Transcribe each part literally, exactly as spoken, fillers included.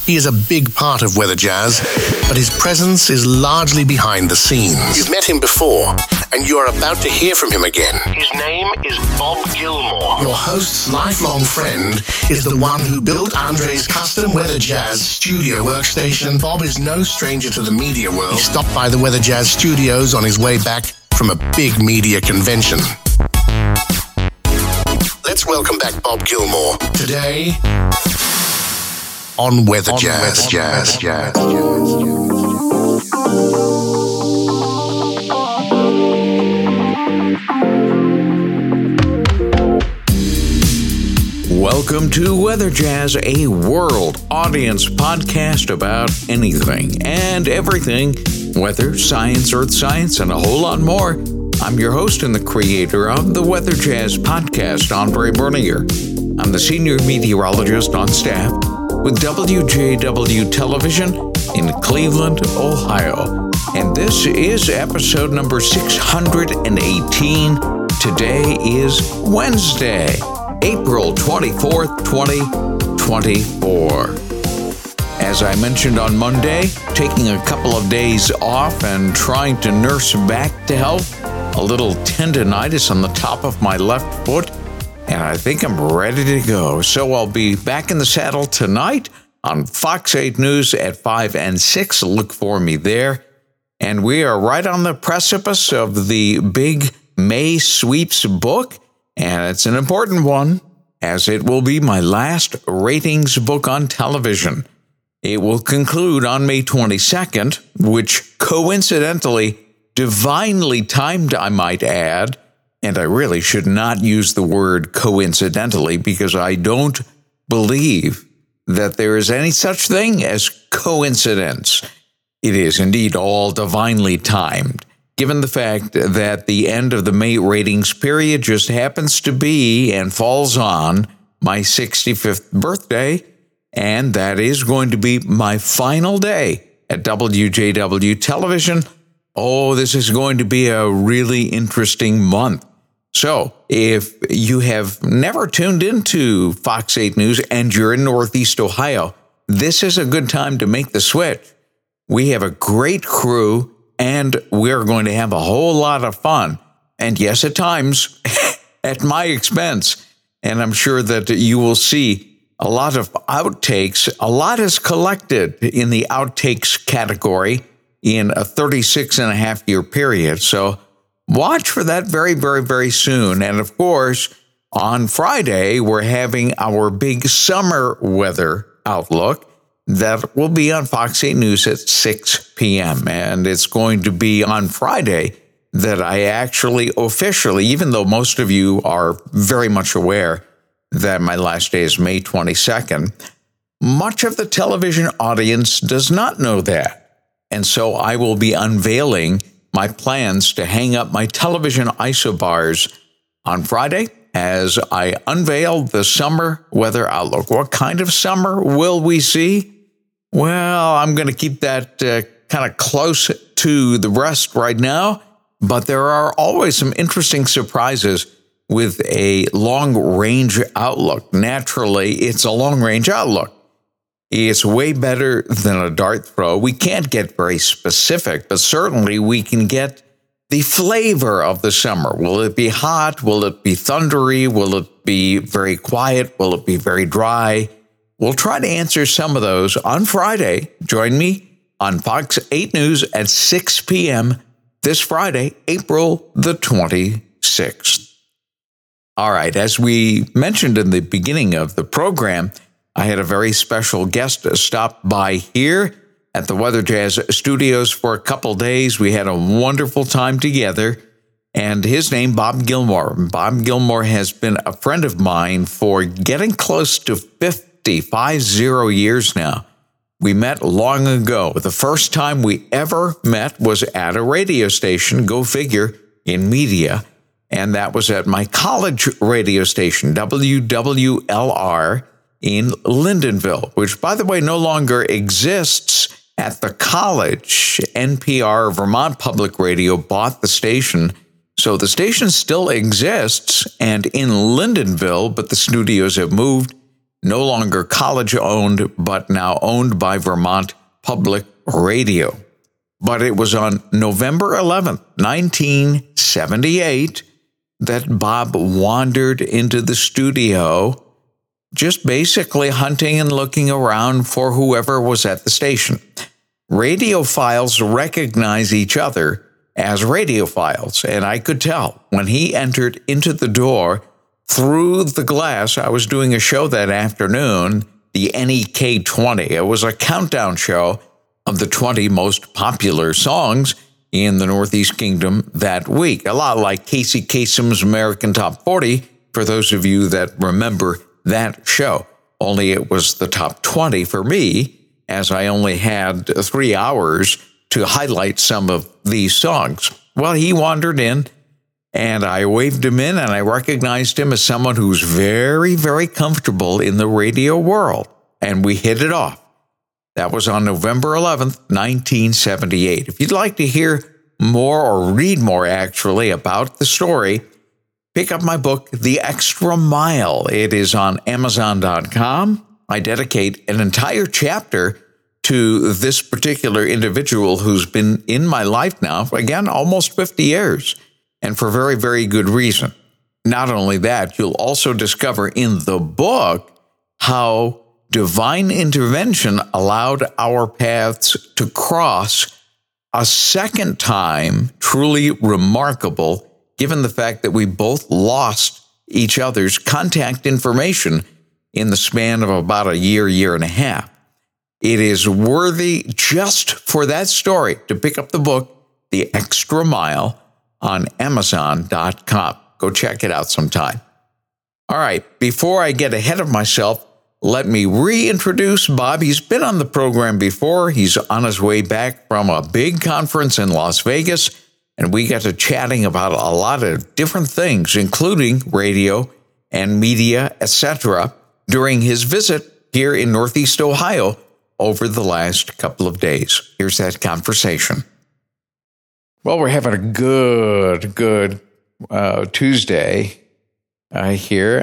He is a big part of Weather Jazz, but his presence is largely behind the scenes. You've met him before, and you're about to hear from him again. His name is Bob Gilmore. Your host's lifelong friend is the one who built Andre's custom Weather Jazz studio workstation. Bob is no stranger to the media world. He stopped by the Weather Jazz studios on his way back from a big media convention. Let's welcome back Bob Gilmore. Today, on Weather on Jazz. Weather Jazz. Jazz. Jazz. Welcome to Weather Jazz, a world audience podcast about anything and everything, weather, science, earth science, and a whole lot more. I'm your host and the creator of the Weather Jazz podcast, Andre Bernier. I'm the senior meteorologist on staff with W J W Television in Cleveland, Ohio. And this is episode number six hundred eighteen. Today is Wednesday, April twenty-fourth, twenty twenty-four. As I mentioned on Monday, taking a couple of days off and trying to nurse back to health, a little tendonitis on the top of my left foot, and I think I'm ready to go. So I'll be back in the saddle tonight on Fox eight News at five and six. Look for me there. And we are right on the precipice of the big May Sweeps book, and it's an important one, as it will be my last ratings book on television. It will conclude on May twenty-second, which coincidentally, divinely timed, I might add, and I really should not use the word coincidentally because I don't believe that there is any such thing as coincidence. It is indeed all divinely timed, given the fact that the end of the May ratings period just happens to be and falls on my sixty-fifth birthday, and that is going to be my final day at W J W Television. Oh, this is going to be a really interesting month. So, if you have never tuned into Fox eight News and you're in Northeast Ohio, this is a good time to make the switch. We have a great crew, and we're going to have a whole lot of fun. And yes, at times, at my expense. And I'm sure that you will see a lot of outtakes. A lot is collected in the outtakes category in a thirty-six and a half year period. So watch for that very, very, very soon. And of course, on Friday, we're having our big summer weather outlook that will be on Fox eight News at six p.m. And it's going to be on Friday that I actually officially, even though most of you are very much aware that my last day is May twenty-second, much of the television audience does not know that. And so I will be unveiling my plans to hang up my television isobars on Friday as I unveil the summer weather outlook. What kind of summer will we see? Well, I'm going to keep that uh, kind of close to the rest right now, but there are always some interesting surprises with a long-range outlook. Naturally, it's a long-range outlook. It's way better than a dart throw. We can't get very specific, but certainly we can get the flavor of the summer. Will it be hot? Will it be thundery? Will it be very quiet? Will it be very dry? We'll try to answer some of those on Friday. Join me on Fox eight News at six p.m. this Friday, April the twenty-sixth. All right, as we mentioned in the beginning of the program, I had a very special guest stop by here at the Weather Jazz studios for a couple days. We had a wonderful time together, and his name, Bob Gilmore. Bob Gilmore has been a friend of mine for getting close to fifty, five zero years now. We met long ago. The first time we ever met was at a radio station, go figure, in media, and that was at my college radio station, W W L R, in Lyndonville, which, by the way, no longer exists at the college. N P R, Vermont Public Radio, bought the station, so the station still exists and in Lyndonville, but the studios have moved. no longer college-owned, but now owned by Vermont Public Radio. But it was on November eleventh, nineteen seventy-eight, that Bob wandered into the studio, just basically hunting and looking around for whoever was at the station. Radiophiles recognize each other as radiophiles, and I could tell when he entered into the door through the glass. I was doing a show that afternoon, the N E K twenty. It was a countdown show of the twenty most popular songs in the Northeast Kingdom that week. A lot like Casey Kasem's American Top forty, for those of you that remember that show. Only it was the top twenty for me, as I only had three hours to highlight some of these songs. Well, he wandered in, and I waved him in, and I recognized him as someone who's very, very comfortable in the radio world, and we hit it off. That was on November eleventh, nineteen seventy-eight. If you'd like to hear more, or read more actually, about the story, pick up my book, The Extra Mile. It is on Amazon dot com. I dedicate an entire chapter to this particular individual who's been in my life now, again, almost fifty years, and for very, very good reason. Not only that, you'll also discover in the book how divine intervention allowed our paths to cross a second time, truly remarkable, given the fact that we both lost each other's contact information in the span of about a year, year and a half. It is worthy just for that story to pick up the book, The Extra Mile, on Amazon dot com. Go check it out sometime. All right, before I get ahead of myself, let me reintroduce Bob. He's been on the program before. He's on his way back from a big conference in Las Vegas, and we got to chatting about a lot of different things, including radio and media, et cetera, during his visit here in Northeast Ohio over the last couple of days. Here's that conversation. Well, we're having a good, good uh, Tuesday uh, here.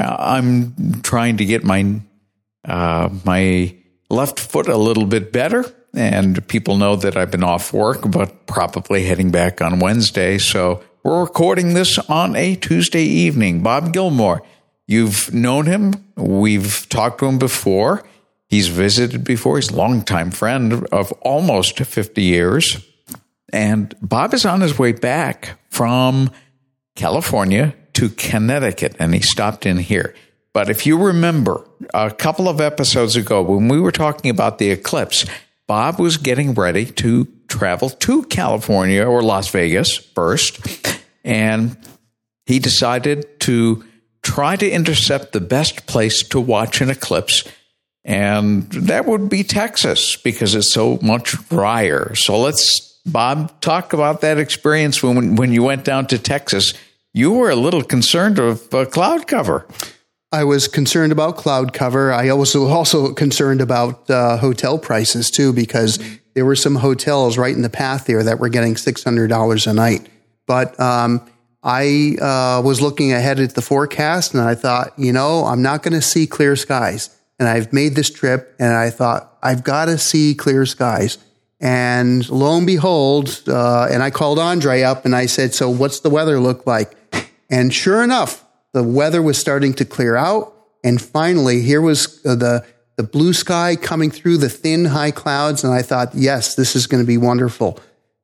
I'm trying to get my uh, my left foot a little bit better, and people know that I've been off work, but probably heading back on Wednesday. So we're recording this on a Tuesday evening. Bob Gilmore, you've known him. We've talked to him before. He's visited before. He's a longtime friend of almost fifty years. And Bob is on his way back from California to Connecticut, and he stopped in here. But if you remember a couple of episodes ago when we were talking about the eclipse, Bob was getting ready to travel to California or Las Vegas first, and he decided to try to intercept the best place to watch an eclipse, and that would be Texas because it's so much drier. So let's, Bob, talk about that experience when when you went down to Texas. You were a little concerned of uh, cloud cover. I was concerned about cloud cover. I was also concerned about uh, hotel prices, too, because there were some hotels right in the path there that were getting six hundred dollars a night. But um, I uh, was looking ahead at the forecast, and I thought, you know, I'm not going to see clear skies. And I've made this trip, and I thought, I've got to see clear skies. And lo and behold, uh, and I called Andre up, and I said, so what's the weather look like? And sure enough, the weather was starting to clear out, and finally, here was the the blue sky coming through the thin, high clouds, and I thought, yes, this is going to be wonderful.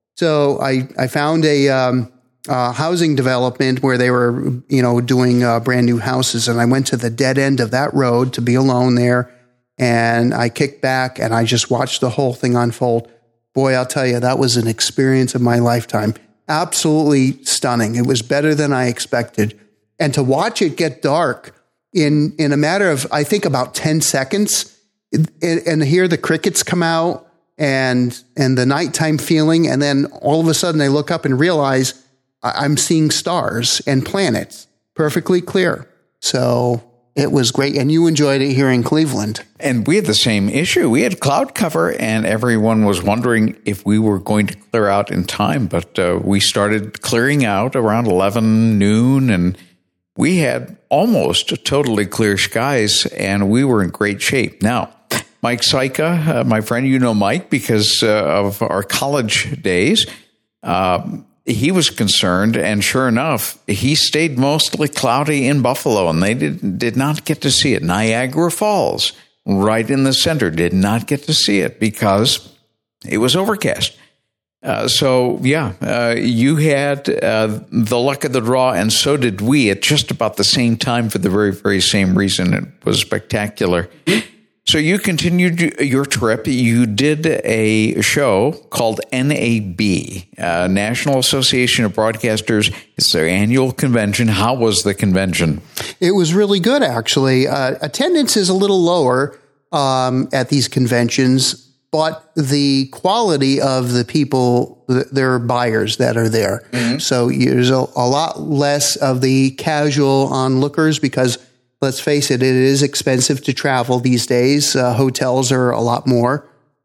So I, I found a um, uh, housing development where they were, you know, doing uh, brand new houses, and I went to the dead end of that road to be alone there, and I kicked back, and I just watched the whole thing unfold. Boy, I'll tell you, that was an experience of my lifetime. Absolutely stunning. It was better than I expected. And to watch it get dark in, in a matter of, I think, about ten seconds, and, and hear the crickets come out and and the nighttime feeling, and then all of a sudden I look up and realize I'm seeing stars and planets perfectly clear. So it was great. And you enjoyed it here in Cleveland. And we had the same issue. We had cloud cover, and everyone was wondering if we were going to clear out in time. But uh, we started clearing out around eleven noon, and we had almost totally clear skies, and we were in great shape. Now, Mike Syka, uh, my friend, you know Mike because uh, of our college days, uh, he was concerned, and sure enough, he stayed mostly cloudy in Buffalo, and they did, did not get to see it. Niagara Falls, right in the center, did not get to see it because it was overcast. Uh, so, yeah, uh, you had uh, the luck of the draw, and so did we at just about the same time for the very, very same reason. It was spectacular. So you continued your trip. You did a show called N A B, uh, National Association of Broadcasters. It's their annual convention. How was the convention? It was really good, actually. Uh, attendance is a little lower um, at these conventions, but the quality of the people, they're buyers that are there. Mm-hmm. So there's a, a lot less of the casual onlookers because, let's face it, it is expensive to travel these days. Uh, hotels are a lot more.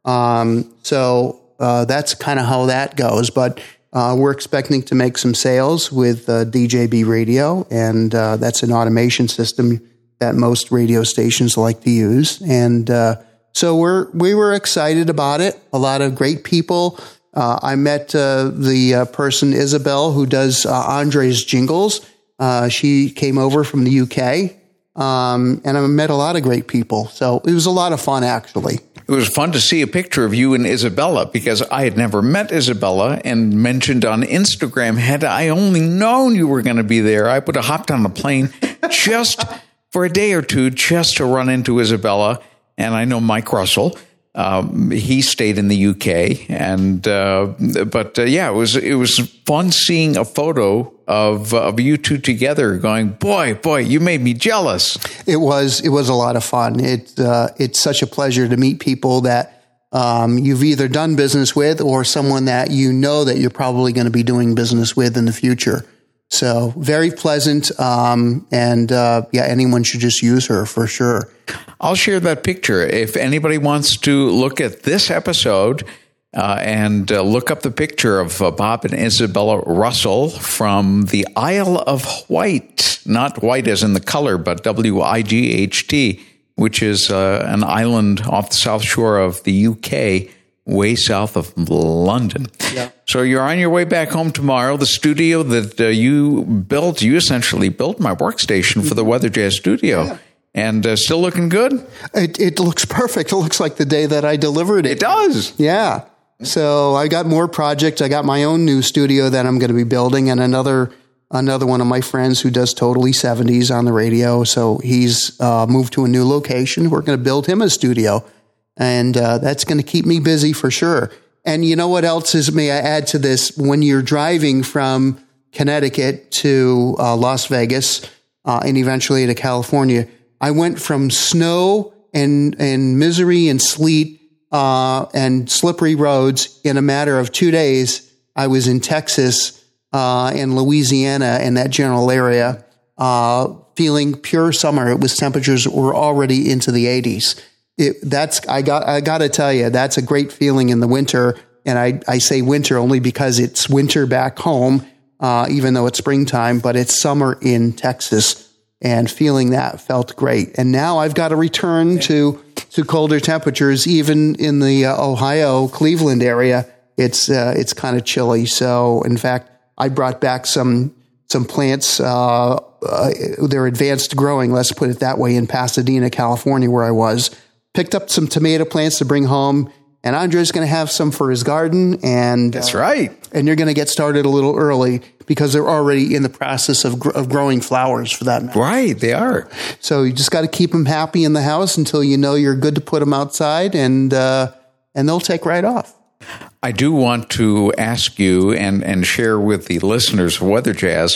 Um, so uh, that's kind of how that goes. But uh, we're expecting to make some sales with uh, D J B Radio, and uh, that's an automation system that most radio stations like to use. And uh So we're we were excited about it. A lot of great people. Uh, I met uh, the uh, person Isabel who does uh, Andre's jingles. Uh, she came over from the U K, um, and I met a lot of great people. So it was a lot of fun, actually. It was fun to see a picture of you and Isabella because I had never met Isabella and mentioned on Instagram. Had I only known you were going to be there, I would have hopped on a plane just for a day or two just to run into Isabella. And I know Mike Russell. Um, he stayed in the U K, and uh, but uh, yeah, it was it was fun seeing a photo of of you two together. Going, boy, boy, you made me jealous. It was it was a lot of fun. It uh, it's such a pleasure to meet people that um, you've either done business with or someone that you know that you're probably going to be doing business with in the future. So very pleasant, um, and uh, yeah, anyone should just use her for sure. I'll share that picture. If anybody wants to look at this episode uh, and uh, look up the picture of uh, Bob and Isabella Russell from the Isle of Wight, not white as in the color, but W I G H T, which is uh, an island off the south shore of the U K, way south of London. Yeah. So you're on your way back home tomorrow. The studio that uh, you built, you essentially built my workstation for the Weather Jazz studio. Yeah. And uh, still looking good? It, it looks perfect. It looks like the day that I delivered it. It does. Yeah. So I got more projects. I got my own new studio that I'm going to be building, and another another one of my friends who does Totally seventies on the radio. So he's uh, moved to a new location. We're going to build him a studio. And uh, that's going to keep me busy for sure. And you know what else is, may I add to this? When you're driving from Connecticut to uh, Las Vegas uh, and eventually to California, I went from snow and, and misery and sleet uh, and slippery roads in a matter of two days. I was in Texas uh, and Louisiana in that general area, uh, feeling pure summer. It was temperatures that were already into the eighties. It, that's I got I got to tell you, that's a great feeling in the winter. And I, I say winter only because it's winter back home, uh, even though it's springtime, but it's summer in Texas. And feeling that felt great. And now I've got to return to to colder temperatures, even in the uh, Ohio, Cleveland area. It's uh, it's kind of chilly. So, in fact, I brought back some some plants. Uh, uh, they're advanced growing, let's put it that way, in Pasadena, California, where I was. Picked up some tomato plants to bring home. And Andre's going to have some for his garden. And that's uh, right. And you're going to get started a little early because they're already in the process of, gr- of growing flowers for that matter. Right, they are. So you just got to keep them happy in the house until you know you're good to put them outside, and uh, and they'll take right off. I do want to ask you and, and share with the listeners of Weather Jazz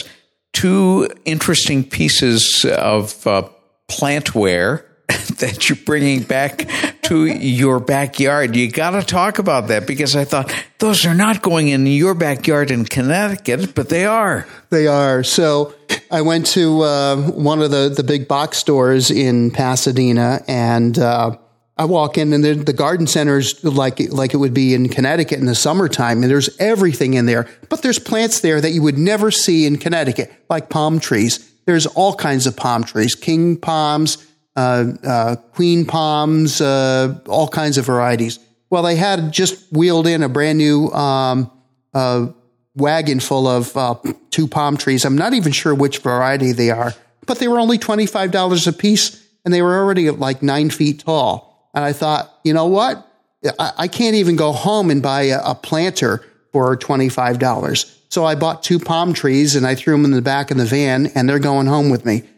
two interesting pieces of uh, plantware that you're bringing back to your backyard. You got to talk about that because I thought those are not going in your backyard in Connecticut, but they are. They are. So I went to uh, one of the, the big box stores in Pasadena, and uh, I walk in, and the, the garden center's like like it would be in Connecticut in the summertime, and there's everything in there. But there's plants there that you would never see in Connecticut, like palm trees. there's all kinds of palm trees, king palms, uh, uh, queen palms, uh, all kinds of varieties. Well, they had just wheeled in a brand new um, uh, wagon full of uh, two palm trees. I'm not even sure which variety they are, but they were only twenty-five dollars a piece, and they were already like nine feet tall. And I thought, you know what? I, I can't even go home and buy a, a planter for twenty-five dollars. So I bought two palm trees, and I threw them in the back of the van, and they're going home with me.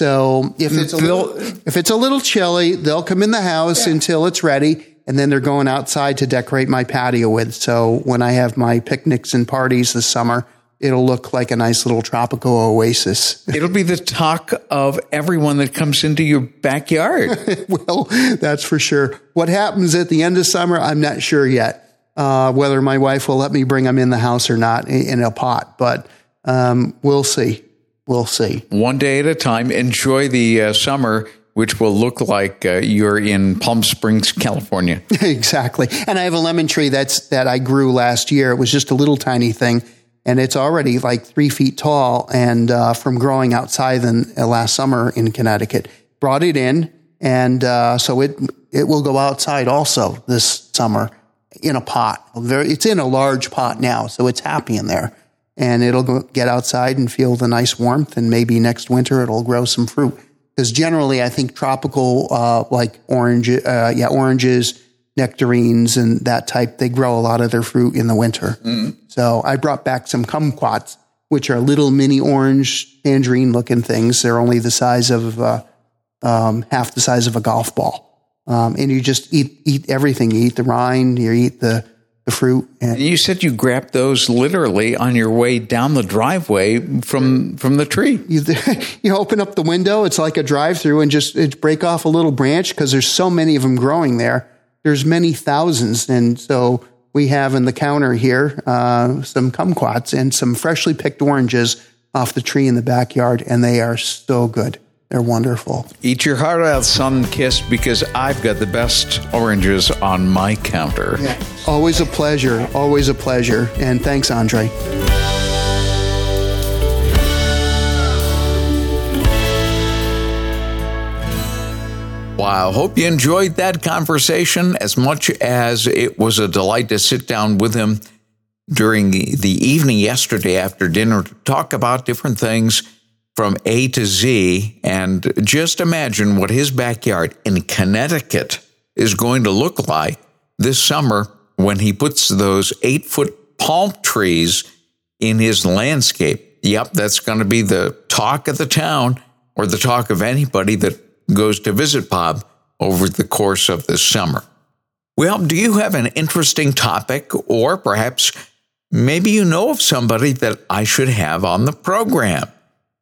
So if it's a little, if it's a little chilly, they'll come in the house yeah. until it's ready. And then they're going outside to decorate my patio with. So when I have my picnics and parties this summer, it'll look like a nice little tropical oasis. It'll be the talk of everyone that comes into your backyard. Well, that's for sure. What happens at the end of summer, I'm not sure yet, uh, whether my wife will let me bring them in the house or not in a pot. But um, we'll see. We'll see. One day at a time. Enjoy the uh, summer, which will look like uh, you're in Palm Springs, California. Exactly. And I have a lemon tree that's that I grew last year. It was just a little tiny thing, and it's already like three feet tall. And uh, from growing outside in, uh, last summer in Connecticut, brought it in, and uh, so it it will go outside also this summer in a pot. Very, it's in a large pot now, so it's happy in there, and it'll go, get outside and feel the nice warmth. And maybe next winter it'll grow some fruit. Because generally, I think tropical, uh, like orange, uh, yeah, oranges, nectarines, and that type, they grow a lot of their fruit in the winter. Mm. So I brought back some kumquats, which are little mini orange, tangerine-looking things. They're only the size of uh, um, half the size of a golf ball, um, and you just eat eat everything. You eat the rind, you eat the the fruit. And you said you grabbed those literally on your way down the driveway from from the tree. You, you open up the window, it's like a drive-through, and just it break off a little branch because there's so many of them growing there. There's many thousands, and so we have in the counter here uh, some kumquats and some freshly picked oranges off the tree in the backyard, and they are so good. They're wonderful. Eat your heart out, sun-kissed, because I've got the best oranges on my counter. Yeah. Always a pleasure. Always a pleasure. And thanks, Andre. Wow. Hope you enjoyed that conversation as much as it was a delight to sit down with him during the evening yesterday after dinner to talk about different things from A to Z, and just imagine what his backyard in Connecticut is going to look like this summer when he puts those eight-foot palm trees in his landscape. Yep, that's going to be the talk of the town, or the talk of anybody that goes to visit Bob over the course of this summer. Well, do you have an interesting topic, or perhaps maybe you know of somebody that I should have on the program?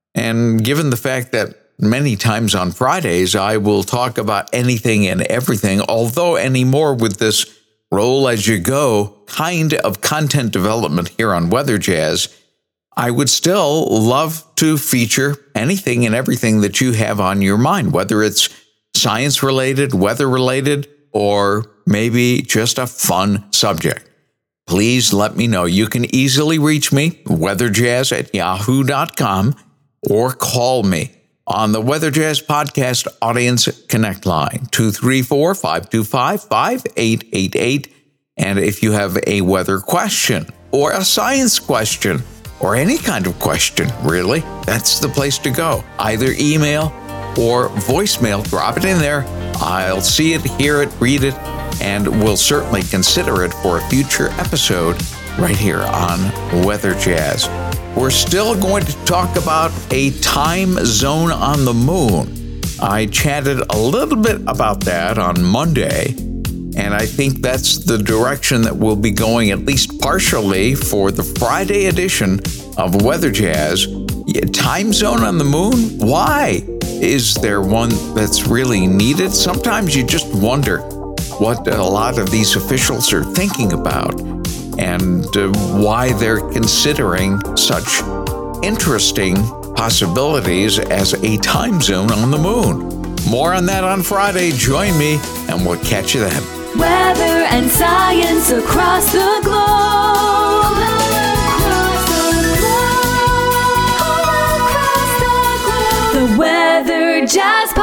And given the fact that many times on Fridays, I will talk about anything and everything, although anymore with this roll as you go kind of content development here on Weather Jazz, I would still love to feature anything and everything that you have on your mind, whether it's science related, weather related, or maybe just a fun subject. Please let me know. You can easily reach me, weatherjazz at yahoo dot com, or call me on the Weather Jazz Podcast Audience Connect line, two three four, five two five, five eight eight eight. And if you have a weather question or a science question or any kind of question, really, that's the place to go. Either email or voicemail, drop it in there. I'll see it, hear it, read it, and we'll certainly consider it for a future episode right here on Weather Jazz. We're still going to talk about a time zone on the moon. I chatted a little bit about that on Monday, and I think that's the direction that we'll be going, at least partially, for the Friday edition of Weather Jazz. Time zone on the moon? Why? Is there one that's really needed? Sometimes you just wonder what a lot of these officials are thinking about, and uh, why they're considering such interesting possibilities as a time zone on the moon. More on that on Friday. Join me, and we'll catch you then. Weather and science across the globe. Across the globe. Across the globe. Jazz